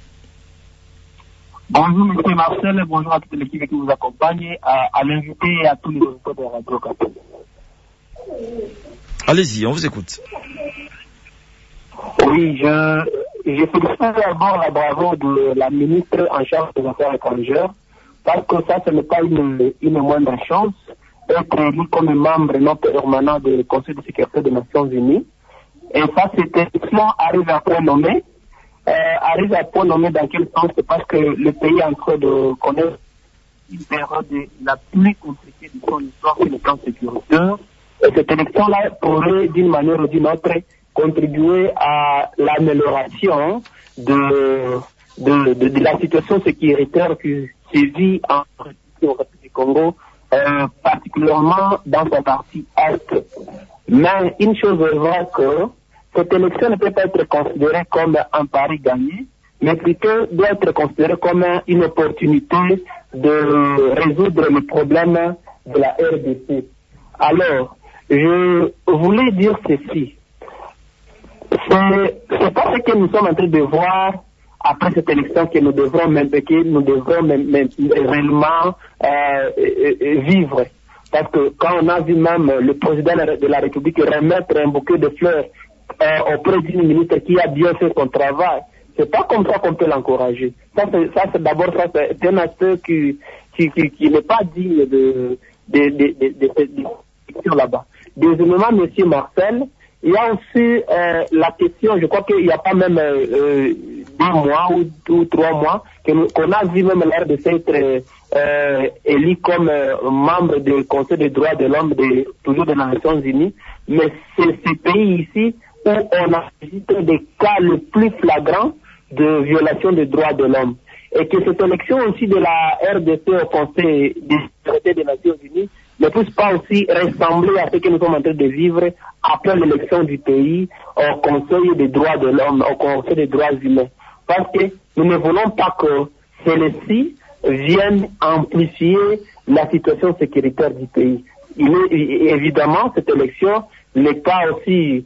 Bonjour M. Marcel, bonjour à toute l'équipe qui vous accompagne, à l'invité et à tous les auditeurs de la Radio Okapi. Allez-y, on vous écoute. Oui, je félicite d'abord la bravo de la ministre en charge des Affaires étrangères, parce que ça, ce n'est pas une moindre chance, être élu comme membre non permanent du Conseil de sécurité des Nations Unies. Et ça, c'était arrive à point nommé. Arrive à point nommé dans quel sens? C'est parce que le pays est en train de connaître une période la plus compliquée de son histoire sur le plan sécuritaire. Et cette élection-là pourrait, d'une manière ou d'une autre, contribuer à l'amélioration de la situation sécuritaire qui sévit en République du Congo, particulièrement dans sa partie est. Mais une chose est vraie que cette élection ne peut pas être considérée comme un pari gagné, mais plutôt doit être considérée comme une opportunité de résoudre le problème de la RDC. Alors, je voulais dire ceci. C'est pas ce que nous sommes en train de voir après cette élection que nous devrons réellement vivre. Parce que quand on a vu même le président de la République remettre un bouquet de fleurs auprès d'une ministre qui a bien fait son travail, c'est pas comme ça qu'on peut l'encourager. C'est d'abord un aspect qui n'est pas digne de cette discussion là-bas. Deuxièmement, Monsieur Marcel, il y a aussi la question, je crois qu'il n'y a pas même 2 mois ou 3 mois qu'on a vu même l'air de s'être élu comme membre du Conseil des droits de l'homme toujours des Nations Unies, mais c'est ce pays ici où on a visité des cas les plus flagrants de violation des droits de l'homme. Et que cette élection aussi de la RDC au Conseil des Nations Unies ne puisse pas aussi ressembler à ce que nous sommes en train de vivre après l'élection du pays au Conseil des droits de l'homme, au Conseil des droits humains. Parce que nous ne voulons pas que celles-ci viennent amplifier la situation sécuritaire du pays. Il est évidemment, cette élection n'est pas aussi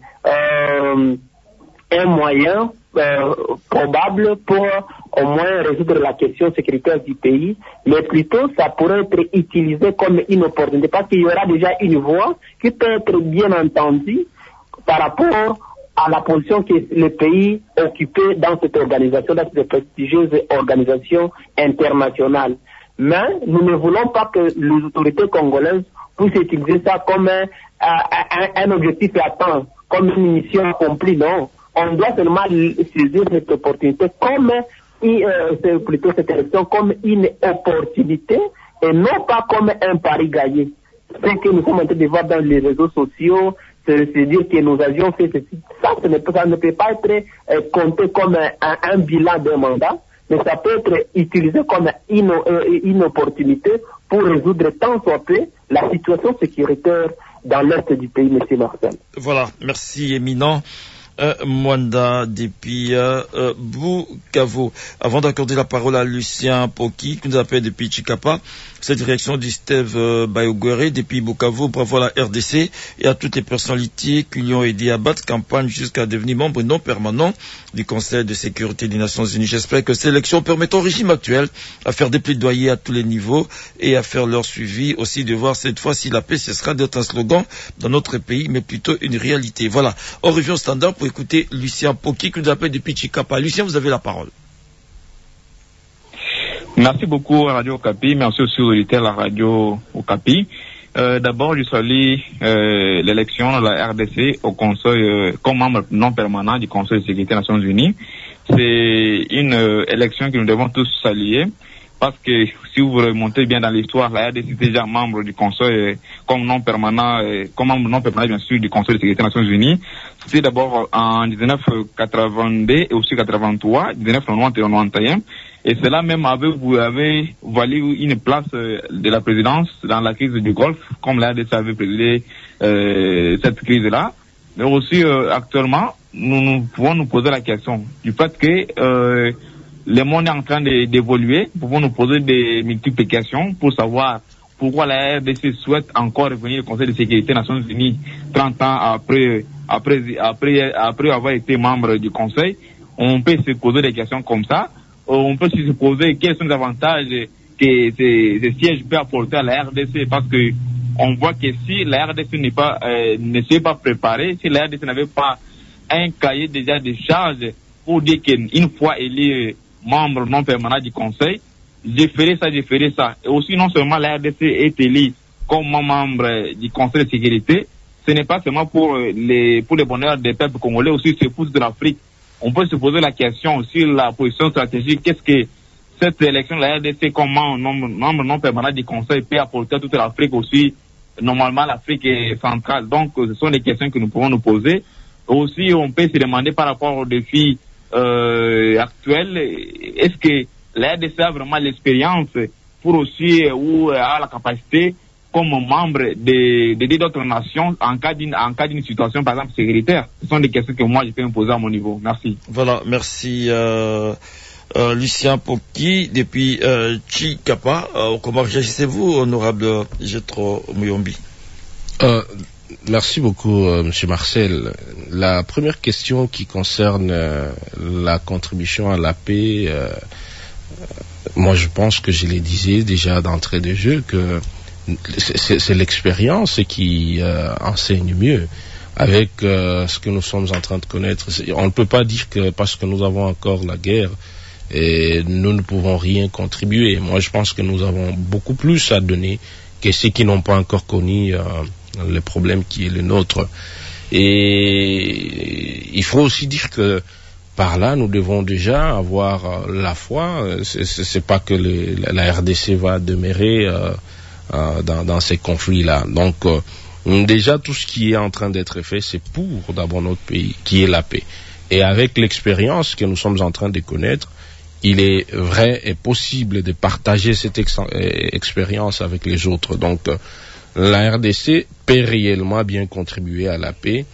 un moyen probable pour au moins résoudre la question sécuritaire du pays, mais plutôt ça pourrait être utilisé comme une opportunité, parce qu'il y aura déjà une voix qui peut être bien entendue par rapport à la position que le pays occupait dans cette organisation, dans cette prestigieuse organisation internationale. Mais nous ne voulons pas que les autorités congolaises puissent utiliser ça comme un objectif à atteindre, comme une mission accomplie, non. On doit seulement saisir cette opportunité comme plutôt cette élection comme une opportunité et non pas comme un pari gagné. Ce que nous sommes en train de voir dans les réseaux sociaux, c'est dire que nous avions fait ceci. Ça ne peut pas être compté comme un bilan d'un mandat, mais ça peut être utilisé comme une opportunité pour résoudre tant soit peu la situation sécuritaire dans l'est du pays, M. Marcel. Voilà, merci éminent. Mwanda depuis Bukavu. Avant d'accorder la parole à Lucien Poki, qui nous appelle depuis Chikapa, cette direction du Steve Bayogwere depuis Bukavu, bravo à la RDC et à toutes les personnalités qui lui ont aidé à battre campagne jusqu'à devenir membre non permanent du Conseil de sécurité des Nations Unies. J'espère que ces élections permettent au régime actuel à faire des plaidoyers à tous les niveaux et à faire leur suivi, aussi de voir cette fois si la paix cessera d'être un slogan dans notre pays, mais plutôt une réalité. Voilà, on revient au standard pour écouter Lucien Poki qui nous appelle depuis Chikapa. Lucien, vous avez la parole. Merci beaucoup à Radio Okapi, merci aussi aux auditeurs de la Radio Okapi. D'abord, je salue l'élection de la RDC au Conseil comme membre non permanent du Conseil de sécurité des Nations Unies. C'est une élection que nous devons tous saluer. Parce que si vous remontez bien dans l'histoire, la RDC est déjà membre du Conseil comme membre non permanent bien sûr du Conseil de sécurité des Nations Unies. C'était d'abord en 1982 et aussi 83, 1990 et 91. Et cela même avait valu une place de la présidence dans la crise du Golfe, comme la RDC avait présidé cette crise-là. Mais aussi, actuellement, nous pouvons nous poser la question du fait que le monde est en train d'évoluer. Nous pouvons nous poser des multiples questions pour savoir pourquoi la RDC souhaite encore revenir au Conseil de sécurité des Nations Unies 30 ans après avoir été membre du Conseil. On peut se poser des questions comme ça. On peut se poser quels sont les avantages que ces sièges peuvent apporter à la RDC, parce que on voit que si la RDC ne s'est pas préparée, si la RDC n'avait pas un cahier déjà de charges pour dire qu'une fois élu membre non permanent du Conseil, je ferai ça. Et aussi, non seulement la RDC est élue comme membre du Conseil de sécurité, ce n'est pas seulement pour le bonheur des peuples congolais, aussi c'est pour de l'Afrique. On peut se poser la question sur la position stratégique. Qu'est-ce que cette élection de la RDC comme membre non permanent du Conseil peut apporter à toute l'Afrique aussi, normalement l'Afrique centrale. Donc, ce sont des questions que nous pouvons nous poser. Aussi, on peut se demander par rapport aux défis actuels, est-ce que la RDC a vraiment l'expérience pour aussi, ou a la capacité comme membre de d'autres nations en cas d'une situation, par exemple, sécuritaire? Ce sont des questions que moi, je peux me poser à mon niveau. Merci. Voilà, merci Lucien Poki, depuis Chikapa. Comment réagissez-vous, honorable Jetro Muyombi? Merci beaucoup, Monsieur Marcel. La première question qui concerne la contribution à la paix, moi je pense que je le disais déjà d'entrée de jeu que c'est l'expérience qui enseigne mieux. Avec ce que nous sommes en train de connaître, on ne peut pas dire que parce que nous avons encore la guerre, et nous ne pouvons rien contribuer. Moi je pense que nous avons beaucoup plus à donner que ceux qui n'ont pas encore connu le problème qui est le nôtre. Et il faut aussi dire que par là, nous devons déjà avoir la foi. C'est pas que la RDC va demeurer dans ces conflits-là. Donc, déjà, tout ce qui est en train d'être fait, c'est pour d'abord notre pays, qui est la paix. Et avec l'expérience que nous sommes en train de connaître, il est vrai et possible de partager cette expérience avec les autres. Donc, la RDC peut réellement bien contribuer à la paix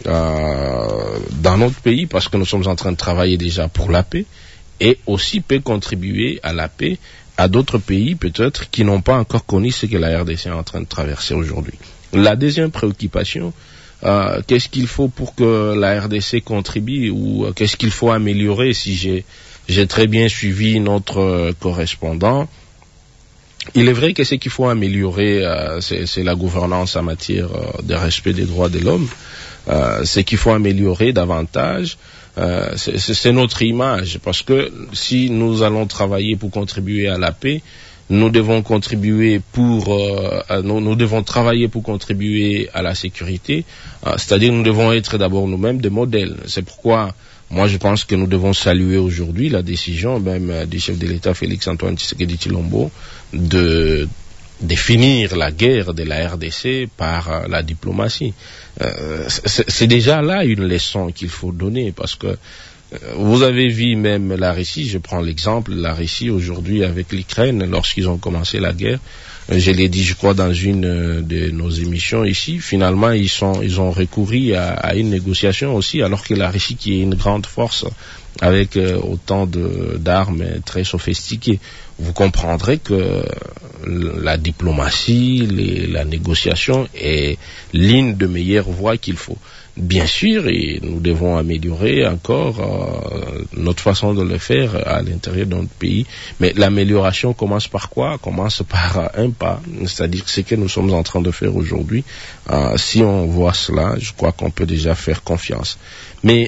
dans notre pays, parce que nous sommes en train de travailler déjà pour la paix, et aussi peut contribuer à la paix à d'autres pays peut-être qui n'ont pas encore connu ce que la RDC est en train de traverser aujourd'hui. La deuxième préoccupation, qu'est-ce qu'il faut pour que la RDC contribue, ou qu'est-ce qu'il faut améliorer? Si j'ai très bien suivi notre correspondant, il est vrai que ce qu'il faut améliorer, c'est la gouvernance en matière de respect des droits de l'homme. Ce qu'il faut améliorer davantage, c'est notre image, parce que si nous allons travailler pour contribuer à la paix, nous devons contribuer nous devons travailler pour contribuer à la sécurité, c'est-à-dire nous devons être d'abord nous-mêmes des modèles. C'est pourquoi moi je pense que nous devons saluer aujourd'hui la décision même du chef de l'État Félix-Antoine Tshisekedi Tshilombo de finir la guerre de la RDC par la diplomatie. C'est déjà là une leçon qu'il faut donner, parce que vous avez vu même la Russie, je prends l'exemple, la Russie aujourd'hui avec l'Ukraine, lorsqu'ils ont commencé la guerre, je l'ai dit je crois dans une de nos émissions ici, finalement ils ont recouru à une négociation aussi, alors que la Russie, qui est une grande force avec autant d'armes très sophistiquées, vous comprendrez que la diplomatie, la négociation est l'une des meilleures voies qu'il faut. Bien sûr, et nous devons améliorer encore notre façon de le faire à l'intérieur de notre pays, mais l'amélioration commence par quoi? Commence par un pas, c'est-à-dire ce que nous sommes en train de faire aujourd'hui. Si on voit cela, je crois qu'on peut déjà faire confiance. Mais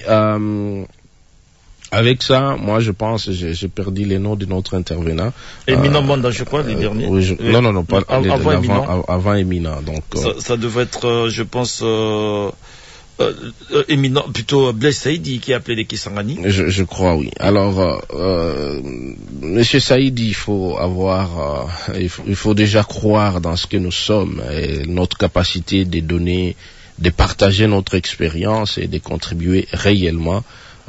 avec ça, moi je pense, j'ai perdu les noms de notre intervenant. Éminent Banda, je crois, les derniers. Non, pas avant Éminent. Donc ça devait être, je pense, éminent, plutôt Blaise Saïdi qui a appelé les Kisangani. Je crois, oui. Alors, Monsieur Saïdi, il faut il faut déjà croire dans ce que nous sommes et notre capacité de donner, de partager notre expérience et de contribuer réellement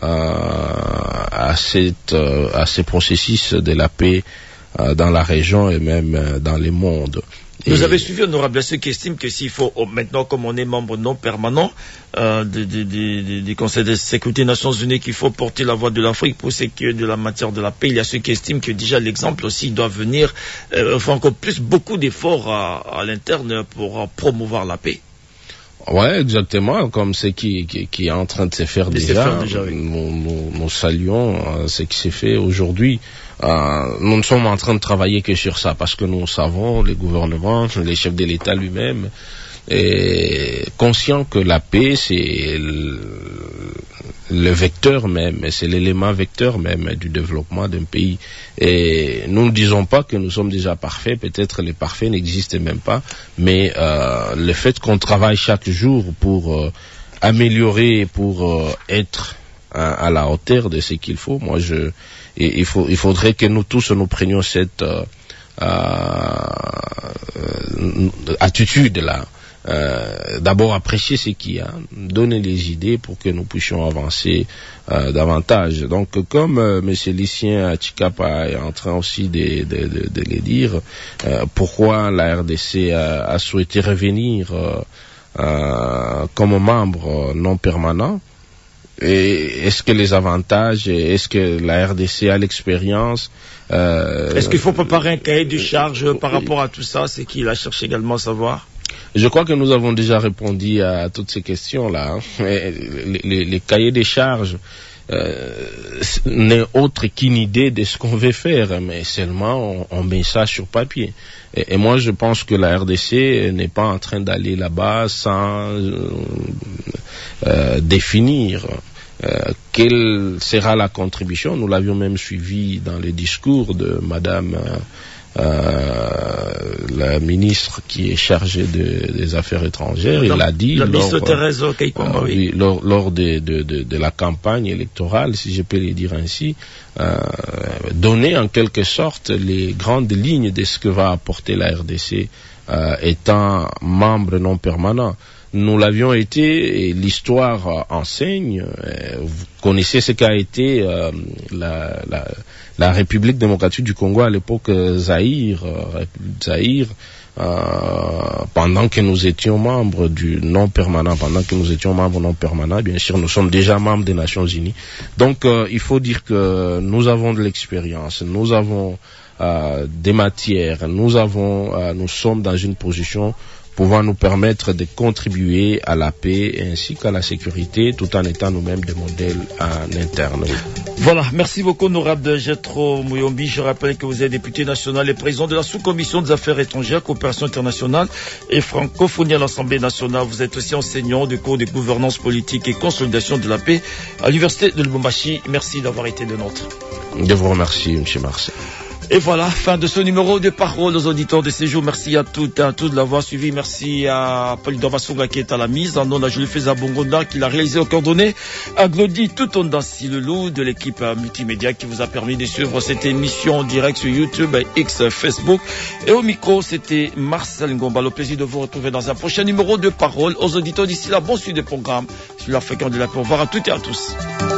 à ce processus de la paix dans la région et même dans le monde. Vous avez suivi, honorable, ceux qui estiment que s'il faut, maintenant, comme on est membre non permanent du Conseil de sécurité des Nations Unies, qu'il faut porter la voix de l'Afrique pour ce qui est de la matière de la paix, il y a ceux qui estiment que déjà l'exemple aussi doit venir, faut encore plus, beaucoup d'efforts à l'interne pour promouvoir la paix. Ouais, exactement, comme ce qui est en train de se faire déjà. Oui. Nous saluons ce qui s'est fait aujourd'hui. Nous ne sommes en train de travailler que sur ça, parce que nous savons, les gouvernements, les chefs de l'État lui-même, est conscient que la paix, c'est le vecteur même, c'est l'élément vecteur même du développement d'un pays. Et nous ne disons pas que nous sommes déjà parfaits, peut-être les parfaits n'existent même pas, mais le fait qu'on travaille chaque jour pour améliorer, pour être à la hauteur de ce qu'il faut, il faudrait que nous tous nous prenions cette attitude-là. D'abord apprécier ce qu'il y a, donner les idées pour que nous puissions avancer davantage. Donc, comme M. Lucien Tshikapa est en train aussi de le dire, pourquoi la RDC a souhaité revenir comme membre non permanent? Et est-ce que les avantages, est-ce que la RDC a l'expérience? Est-ce qu'il faut préparer un cahier de charge par rapport à tout ça? C'est qu'il a cherché également à savoir. Je crois que nous avons déjà répondu à toutes ces questions-là. Les cahiers des charges n'est autre qu'une idée de ce qu'on veut faire, mais seulement on met ça sur papier. Et moi, je pense que la RDC n'est pas en train d'aller là-bas sans définir quelle sera la contribution. Nous l'avions même suivi dans les discours de Madame la ministre qui est chargée des Affaires étrangères. Il a dit lors de la campagne électorale, si je peux le dire ainsi, donner en quelque sorte les grandes lignes de ce que va apporter la RDC étant membre non permanent. Nous l'avions été, et l'histoire enseigne. Vous connaissez ce qu'a été la République démocratique du Congo à l'époque Zaïre, pendant que nous étions membres du non permanent, bien sûr, nous sommes déjà membres des Nations Unies. Donc, il faut dire que nous avons de l'expérience, nous avons des matières, nous sommes dans une position pouvant nous permettre de contribuer à la paix ainsi qu'à la sécurité, tout en étant nous-mêmes des modèles en interne. Voilà, merci beaucoup, honorable Jethro Muyombi. Je rappelle que vous êtes député national et président de la sous-commission des affaires étrangères, coopération internationale et francophonie à l'Assemblée nationale. Vous êtes aussi enseignant du cours de gouvernance politique et consolidation de la paix à l'Université de Lubumbashi. Merci d'avoir été de nôtre. Je vous remercie, M. Marcel. Et voilà, fin de ce numéro de Parole aux auditeurs de séjour. Merci à toutes et à tous de l'avoir suivi. Merci à Paul Songa qui est à la mise, en nom à Julie Feza Bongonda qui l'a réalisé aux coordonnées, à Glody Toutondansi Lelou de l'équipe multimédia qui vous a permis de suivre cette émission en direct sur YouTube, X, Facebook. Et au micro, c'était Marcel Ngomba. Le plaisir de vous retrouver dans un prochain numéro de Parole aux auditeurs. D'ici là, bon suivi des programmes sur la fréquence de la paix. Au revoir à toutes et à tous.